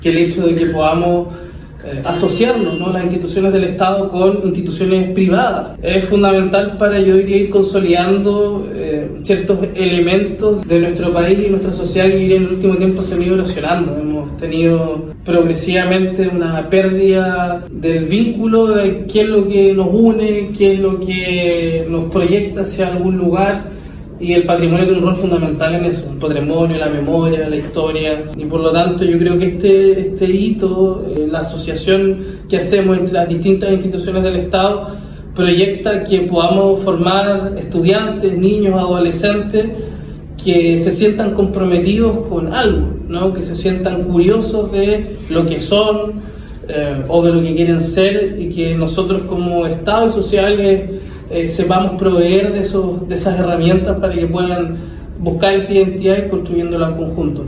que el hecho de que podamos asociarnos, ¿no?, las instituciones del Estado con instituciones privadas es fundamental para, yo diría, ir consolidando ciertos elementos de nuestro país y nuestra sociedad que en el último tiempo se han ido erosionando. Hemos tenido progresivamente una pérdida del vínculo de qué es lo que nos une, qué es lo que nos proyecta hacia algún lugar. Y el patrimonio tiene un rol fundamental en eso, el patrimonio, la memoria, la historia. Y por lo tanto yo creo que este hito, la asociación que hacemos entre las distintas instituciones del Estado, proyecta que podamos formar estudiantes, niños, adolescentes que se sientan comprometidos con algo, ¿no?, que se sientan curiosos de lo que son o de lo que quieren ser, y que nosotros como Estado y sociales sepamos proveer de esas herramientas para que puedan buscar esa identidad y construyéndola en conjunto.